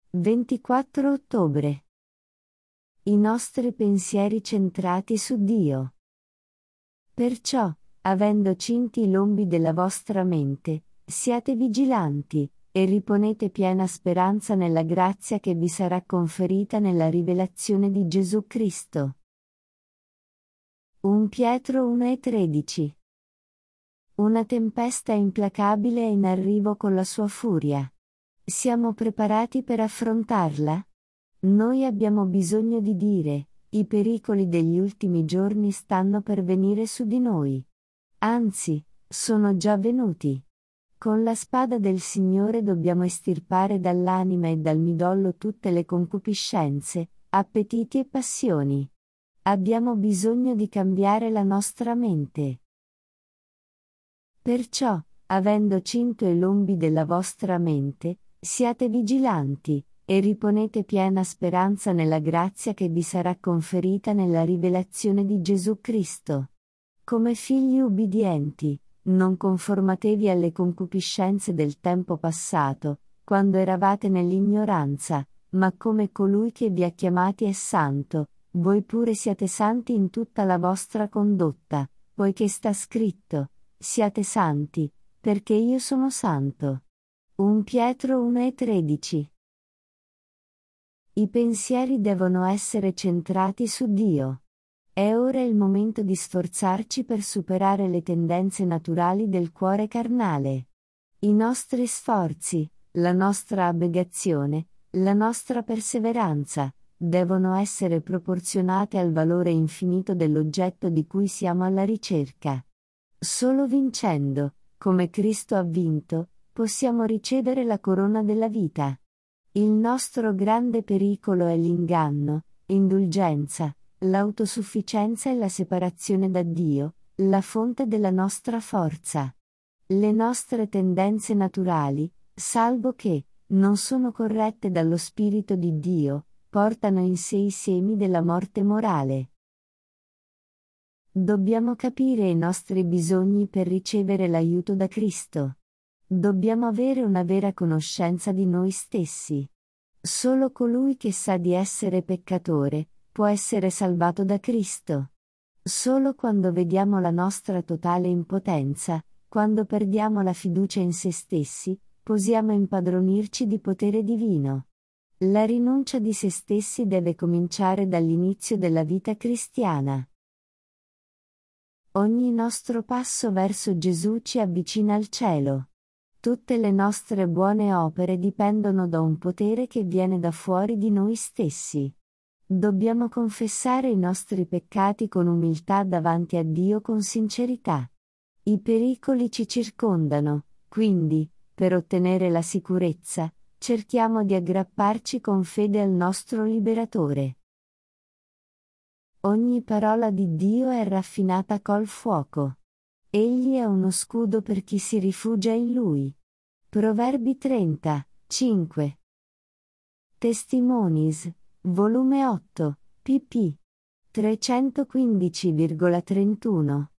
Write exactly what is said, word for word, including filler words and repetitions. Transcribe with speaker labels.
Speaker 1: ventiquattro ottobre. I nostri pensieri centrati su Dio. Perciò, avendo cinti i lombi della vostra mente, siate vigilanti, e riponete piena speranza nella grazia che vi sarà conferita nella rivelazione di Gesù Cristo. primo Pietro uno e tredici. Una tempesta implacabile è in arrivo con la sua furia. Siamo preparati per affrontarla? Noi abbiamo bisogno di dire: i pericoli degli ultimi giorni stanno per venire su di noi. Anzi, sono già venuti. Con la spada del Signore dobbiamo estirpare dall'anima e dal midollo tutte le concupiscenze, appetiti e passioni. Abbiamo bisogno di cambiare la nostra mente. Perciò, avendo cinto i lombi della vostra mente, siate vigilanti, e riponete piena speranza nella grazia che vi sarà conferita nella rivelazione di Gesù Cristo. Come figli ubbidienti, non conformatevi alle concupiscenze del tempo passato, quando eravate nell'ignoranza, ma come colui che vi ha chiamati è santo, voi pure siate santi in tutta la vostra condotta, poiché sta scritto: siate santi, perché io sono santo. primo Pietro uno e tredici. I pensieri devono essere centrati su Dio. È ora il momento di sforzarci per superare le tendenze naturali del cuore carnale. I nostri sforzi, la nostra abnegazione, la nostra perseveranza, devono essere proporzionate al valore infinito dell'oggetto di cui siamo alla ricerca. Solo vincendo, come Cristo ha vinto, possiamo ricevere la corona della vita. Il nostro grande pericolo è l'inganno, l'indulgenza, l'autosufficienza e la separazione da Dio, la fonte della nostra forza. Le nostre tendenze naturali, salvo che non sono corrette dallo Spirito di Dio, portano in sé i semi della morte morale. Dobbiamo capire i nostri bisogni per ricevere l'aiuto da Cristo. Dobbiamo avere una vera conoscenza di noi stessi. Solo colui che sa di essere peccatore può essere salvato da Cristo. Solo quando vediamo la nostra totale impotenza, quando perdiamo la fiducia in se stessi, possiamo impadronirci di potere divino. La rinuncia di se stessi deve cominciare dall'inizio della vita cristiana. Ogni nostro passo verso Gesù ci avvicina al cielo. Tutte le nostre buone opere dipendono da un potere che viene da fuori di noi stessi. Dobbiamo confessare i nostri peccati con umiltà davanti a Dio con sincerità. I pericoli ci circondano, quindi, per ottenere la sicurezza, cerchiamo di aggrapparci con fede al nostro Liberatore. Ogni parola di Dio è raffinata col fuoco. Egli è uno scudo per chi si rifugia in Lui. Proverbi trenta, cinque. Testimonies, volume otto, pp. trecentoquindici virgola trentuno.